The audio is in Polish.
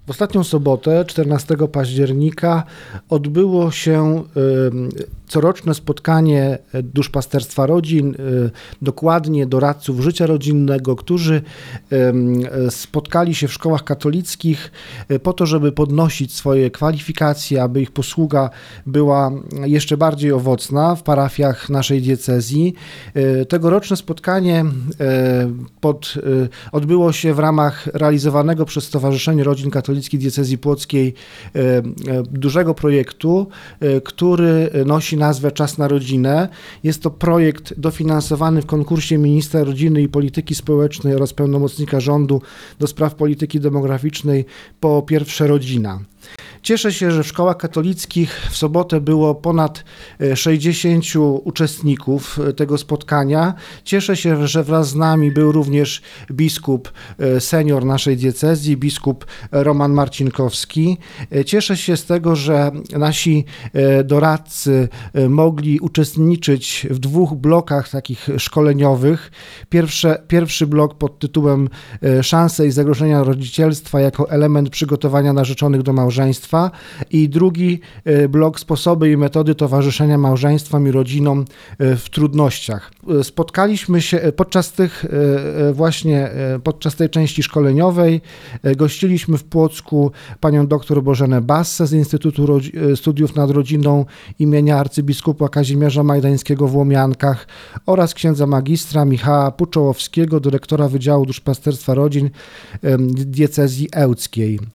W ostatnią sobotę, 14 października, odbyło się coroczne spotkanie Duszpasterstwa Rodzin, dokładnie doradców życia rodzinnego, którzy spotkali się w szkołach katolickich po to, żeby podnosić swoje kwalifikacje, aby ich posługa była jeszcze bardziej owocna w parafiach naszej diecezji. Tegoroczne spotkanie odbyło się w ramach realizowanego przez Stowarzyszenie Rodzin Katolickich Diecezji Płockiej dużego projektu, który nosi nazwę Czas na Rodzinę. Jest to projekt dofinansowany w konkursie Ministra Rodziny i Polityki Społecznej oraz pełnomocnika rządu do spraw polityki demograficznej Po pierwsze Rodzina. Cieszę się, że w szkołach katolickich w sobotę było ponad 60 uczestników tego spotkania. Cieszę się, że wraz z nami był również biskup senior naszej diecezji, biskup Roman Marcinkowski. Cieszę się z tego, że nasi doradcy mogli uczestniczyć w dwóch blokach takich szkoleniowych. Pierwszy blok pod tytułem Szanse i zagrożenia rodzicielstwa jako element przygotowania narzeczonych do małżeństwa i drugi blok Sposoby i metody towarzyszenia małżeństwom i rodzinom w trudnościach. Spotkaliśmy się podczas tej części szkoleniowej. Gościliśmy w Płocku panią dr Bożenę Bassę z Instytutu Studiów nad Rodziną imienia arcybiskupa Kazimierza Majdańskiego w Łomiankach oraz księdza magistra Michała Puczołowskiego, dyrektora Wydziału Duszpasterstwa Rodzin diecezji ełckiej.